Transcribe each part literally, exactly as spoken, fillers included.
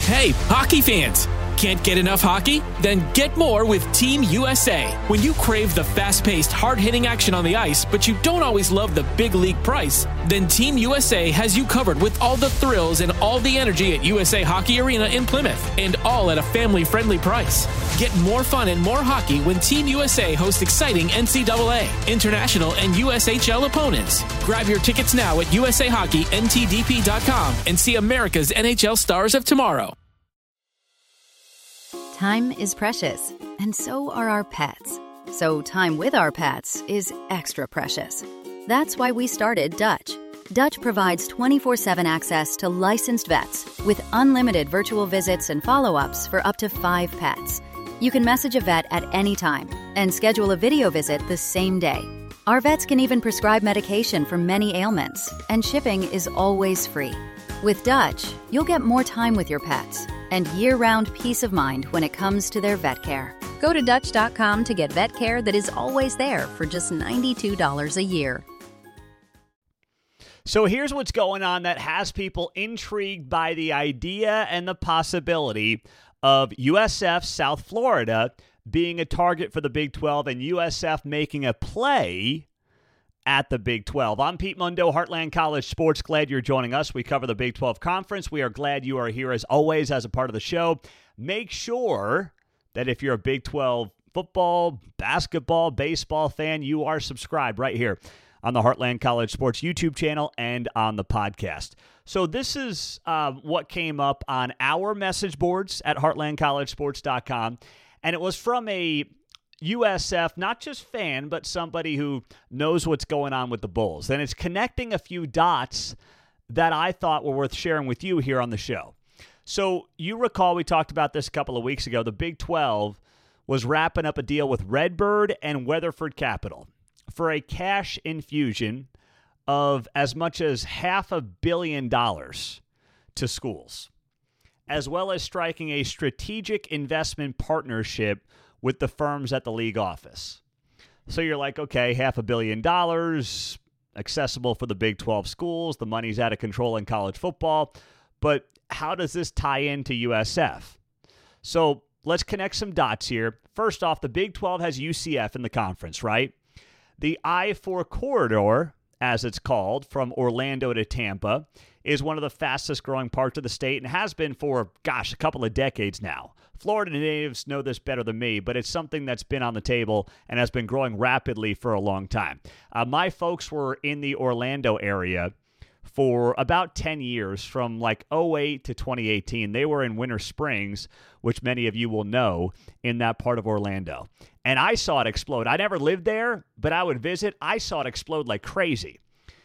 Hey, hockey fans! Can't get enough hockey? Then get more with Team U S A. When you crave the fast-paced, hard-hitting action on the ice, but you don't always love the big league price, then Team U S A has you covered with all the thrills and all the energy at U S A Hockey Arena in Plymouth, and all at a family-friendly price. Get more fun and more hockey when Team U S A hosts exciting N C double A, international, and U S H L opponents. Grab your tickets now at U S A Hockey N T D P dot com and see America's N H L stars of tomorrow. Time is precious, and so are our pets. So time with our pets is extra precious. That's why we started Dutch. Dutch provides twenty-four seven access to licensed vets with unlimited virtual visits and follow-ups for up to five pets. You can message a vet at any time and schedule a video visit the same day. Our vets can even prescribe medication for many ailments, and shipping is always free. With Dutch, you'll get more time with your pets and year-round peace of mind when it comes to their vet care. Go to Dutch dot com to get vet care that is always there for just ninety-two dollars a year. So here's what's going on that has people intrigued by the idea and the possibility of U S F South Florida being a target for the Big twelve and U S F making a play at the Big twelve. I'm Pete Mundo, Heartland College Sports. Glad you're joining us. We cover the Big twelve Conference. We are glad you are here as always as a part of the show. Make sure that if you're a Big twelve football, basketball, baseball fan, you are subscribed right here on the Heartland College Sports YouTube channel and on the podcast. So this is uh, what came up on our message boards at heartland college sports dot com, and it was from a U S F, not just fan, but somebody who knows what's going on with the Bulls. And it's connecting a few dots that I thought were worth sharing with you here on the show. So you recall we talked about this a couple of weeks ago. The Big twelve was wrapping up a deal with Redbird and Weatherford Capital for a cash infusion of as much as half a billion dollars to schools, as well as striking a strategic investment partnership with the firms at the league office. So you're like, okay, half a billion dollars, accessible for the Big twelve schools. The money's out of control in college football. But how does this tie into U S F? So let's connect some dots here. First off, the Big twelve has U C F in the conference, right? The I four corridor, as it's called, from Orlando to Tampa, is one of the fastest growing parts of the state and has been for, gosh, a couple of decades now. Florida natives know this better than me, but it's something that's been on the table and has been growing rapidly for a long time. Uh, my folks were in the Orlando area for about ten years, from like oh eight to twenty eighteen. They were in Winter Springs, which many of you will know, in that part of Orlando. And I saw it explode. I never lived there, but I would visit. I saw it explode like crazy.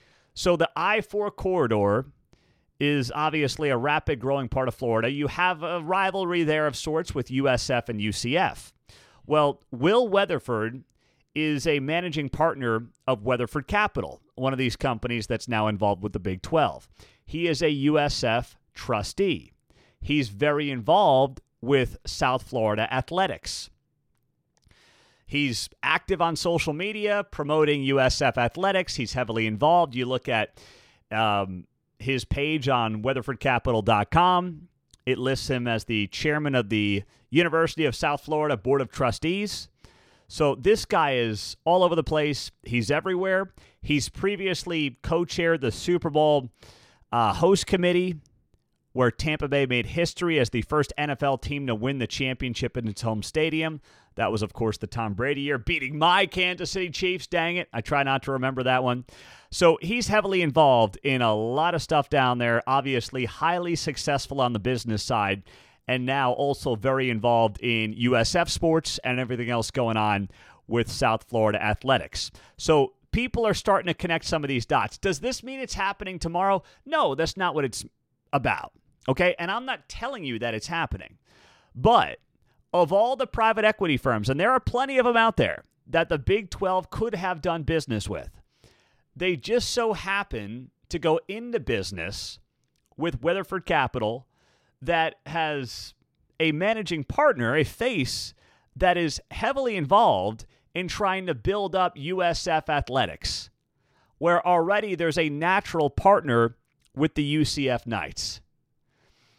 So the I four corridor is obviously a rapid growing part of Florida. You have a rivalry there of sorts with U S F and U C F. Well, Will Weatherford is a managing partner of Weatherford Capital, one of these companies that's now involved with the Big twelve. He is a U S F trustee. He's very involved with South Florida athletics. He's active on social media, promoting U S F athletics. He's heavily involved. You look at um, his page on weatherford capital dot com. It lists him as the chairman of the University of South Florida Board of Trustees. So this guy is all over the place. He's everywhere. He's previously co-chaired the Super Bowl uh, host committee, where Tampa Bay made history as the first N F L team to win the championship in its home stadium. That was, of course, the Tom Brady year, beating my Kansas City Chiefs. Dang it. I try not to remember that one. So he's heavily involved in a lot of stuff down there, obviously highly successful on the business side, and now also very involved in U S F sports and everything else going on with South Florida athletics. So people are starting to connect some of these dots. Does this mean it's happening tomorrow? No, that's not what it's about. Okay, and I'm not telling you that it's happening. But of all the private equity firms, and there are plenty of them out there that the Big twelve could have done business with, they just so happen to go into business with Weatherford Capital that has a managing partner, a face that is heavily involved in trying to build up U S F athletics, where already there's a natural partner with the U C F Knights.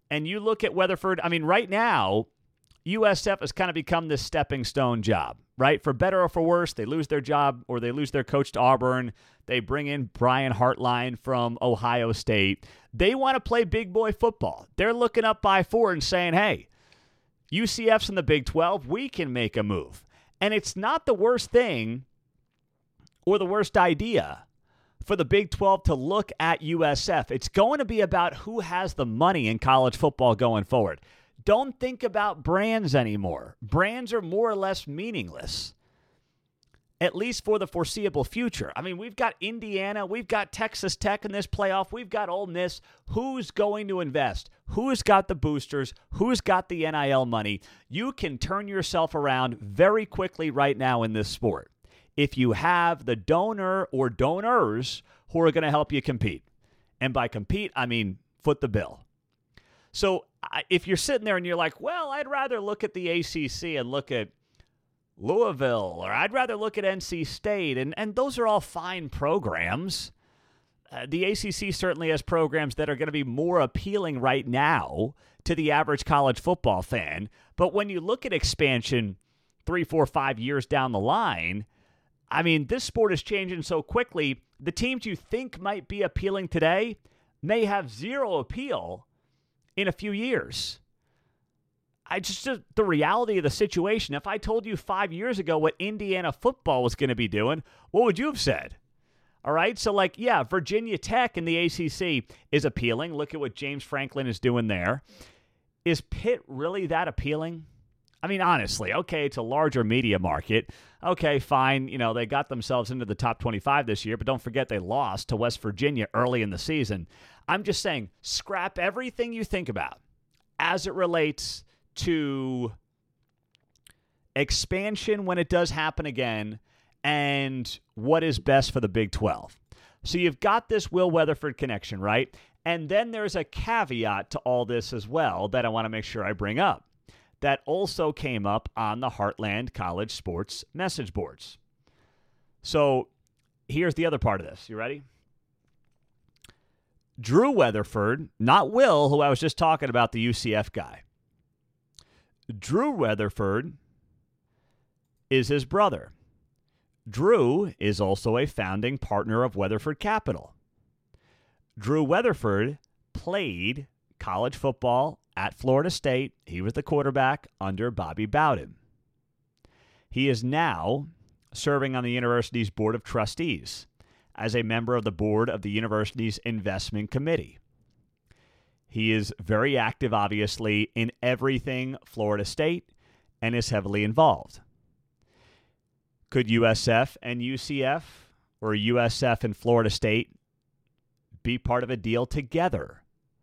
And you look at Weatherford, I mean, right now, U S F has kind of become this stepping stone job, right? For better or for worse, they lose their job or they lose their coach to Auburn. They bring in Brian Hartline from Ohio State. They want to play big boy football. They're looking up by four and saying, hey, U C F's in the Big twelve. We can make a move. And it's not the worst thing or the worst idea for the Big twelve to look at U S F. It's going to be about who has the money in college football going forward. Don't think about brands anymore. Brands are more or less meaningless, at least for the foreseeable future. I mean, we've got Indiana, we've got Texas Tech in this playoff, we've got Ole Miss. Who's going to invest? Who's got the boosters? Who's got the N I L money? You can turn yourself around very quickly right now in this sport if you have the donor or donors who are going to help you compete. And by compete, I mean foot the bill. So if you're sitting there and you're like, well, I'd rather look at the A C C and look at Louisville, or I'd rather look at N C State, and, and those are all fine programs. Uh, the A C C certainly has programs that are going to be more appealing right now to the average college football fan. But when you look at expansion three, four, five years down the line, I mean, this sport is changing so quickly. The teams you think might be appealing today may have zero appeal in a few years. I just, just the reality of the situation. If I told you five years ago what Indiana football was going to be doing, what would you have said? All right, so like, yeah, Virginia Tech in the A C C is appealing. Look at what James Franklin is doing there. Is Pitt really that appealing? I mean, honestly, okay, it's a larger media market. Okay, fine, you know, they got themselves into the top twenty-five this year, but don't forget they lost to West Virginia early in the season. I'm just saying, scrap everything you think about as it relates to expansion when it does happen again and what is best for the Big twelve. So you've got this Will Weatherford connection, right? And then there's a caveat to all this as well that I want to make sure I bring up that also came up on the Heartland College Sports message boards. So here's the other part of this. You ready? Drew Weatherford, not Will, who I was just talking about, the U C F guy. Drew Weatherford is his brother. Drew is also a founding partner of Weatherford Capital. Drew Weatherford played college football at Florida State. He was the quarterback under Bobby Bowden. He is now serving on the university's Board of Trustees as a member of the board of the university's investment committee. He is very active, obviously, in everything Florida State and is heavily involved. Could U S F and U C F or U S F and Florida State be part of a deal together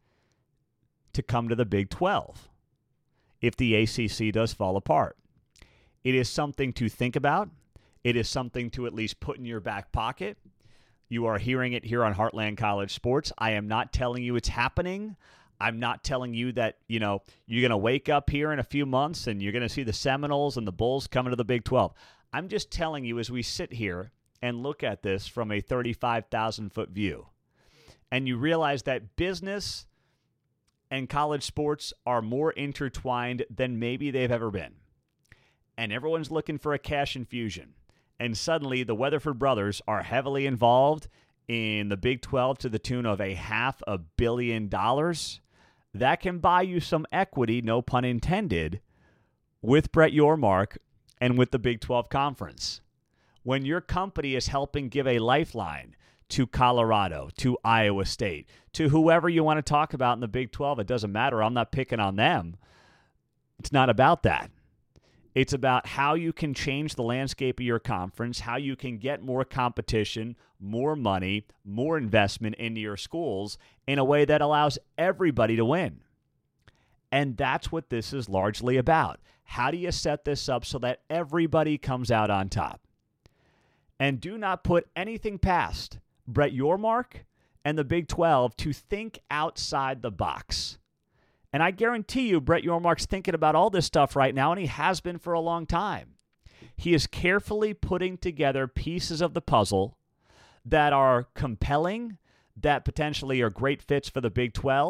to come to the Big twelve if the A C C does fall apart? It is something to think about. It is something to at least put in your back pocket. You are hearing it here on Heartland College Sports. I am not telling you it's happening. I'm not telling you that, you know, you're going to wake up here in a few months and you're going to see the Seminoles and the Bulls coming to the Big twelve. I'm just telling you as we sit here and look at this from a thirty-five thousand foot view, and you realize that business and college sports are more intertwined than maybe they've ever been. And everyone's looking for a cash infusion. And suddenly the Weatherford brothers are heavily involved in the Big twelve to the tune of a half a billion dollars. That can buy you some equity, no pun intended, with Brett Yormark and with the Big twelve Conference. When your company is helping give a lifeline to Colorado, to Iowa State, to whoever you want to talk about in the Big twelve, it doesn't matter. I'm not picking on them. It's not about that. It's about how you can change the landscape of your conference, how you can get more competition, more money, more investment into your schools in a way that allows everybody to win. And that's what this is largely about. How do you set this up so that everybody comes out on top? And do not put anything past Brett Yormark and the Big twelve to think outside the box. And I guarantee you Brett Yormark's thinking about all this stuff right now, and he has been for a long time. He is carefully putting together pieces of the puzzle that are compelling, that potentially are great fits for the Big twelve,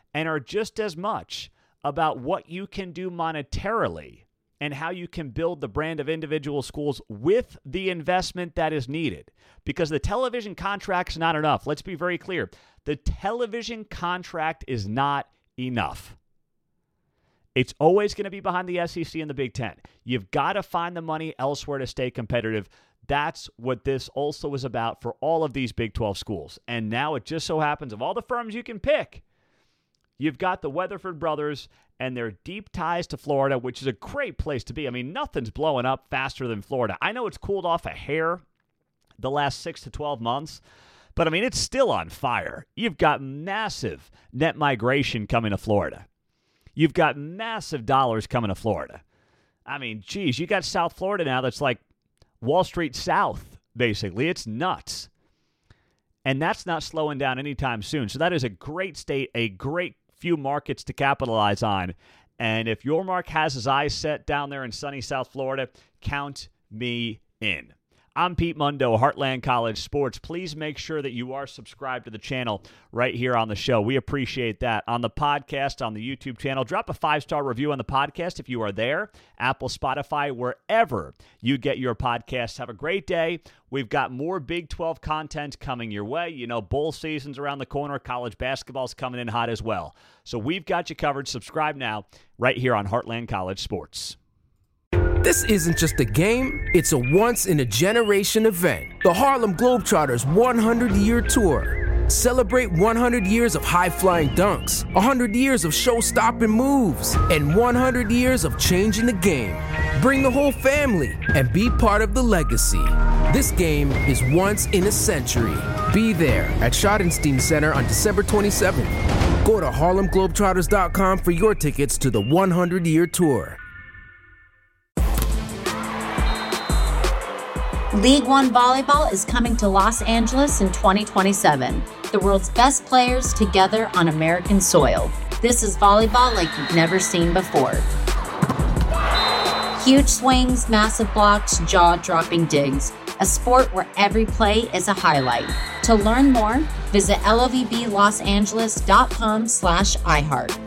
and are just as much about what you can do monetarily and how you can build the brand of individual schools with the investment that is needed. Because the television contract's not enough. Let's be very clear. The television contract is not enough. It's always going to be behind the S E C and the Big Ten. You've got to find the money elsewhere to stay competitive. That's what this also is about for all of these Big twelve schools. And now it just so happens, of all the firms you can pick, you've got the Weatherford brothers and their deep ties to Florida, which is a great place to be. I mean, nothing's blowing up faster than Florida. I know it's cooled off a hair the last six to twelve months, but I mean, it's still on fire. You've got massive net migration coming to Florida. You've got massive dollars coming to Florida. I mean, geez, you got South Florida now that's like Wall Street South, basically. It's nuts. And that's not slowing down anytime soon. So that is a great state, a great few markets to capitalize on. And if your mark has his eyes set down there in sunny South Florida, count me in. I'm Pete Mundo, Heartland College Sports. Please make sure that you are subscribed to the channel right here on the show. We appreciate that. On the podcast, on the YouTube channel, drop a five-star review on the podcast if you are there. Apple, Spotify, wherever you get your podcasts. Have a great day. We've got more Big twelve content coming your way. You know, bowl season's around the corner. College basketball's coming in hot as well. So we've got you covered. Subscribe now right here on Heartland College Sports. This isn't just a game, it's a once-in-a-generation event. The Harlem Globetrotters one hundred year Tour. Celebrate one hundred years of high-flying dunks, one hundred years of show-stopping moves, and one hundred years of changing the game. Bring the whole family and be part of the legacy. This game is once in a century. Be there at Schottenstein Center on December twenty-seventh. Go to Harlem Globetrotters dot com for your tickets to the one hundred year Tour. League One Volleyball is coming to Los Angeles in twenty twenty-seven. The world's best players together on American soil. This is volleyball like you've never seen before. Huge swings, massive blocks, jaw-dropping digs. A sport where every play is a highlight. To learn more, visit L O V B Los Angeles dot com slash iHeart.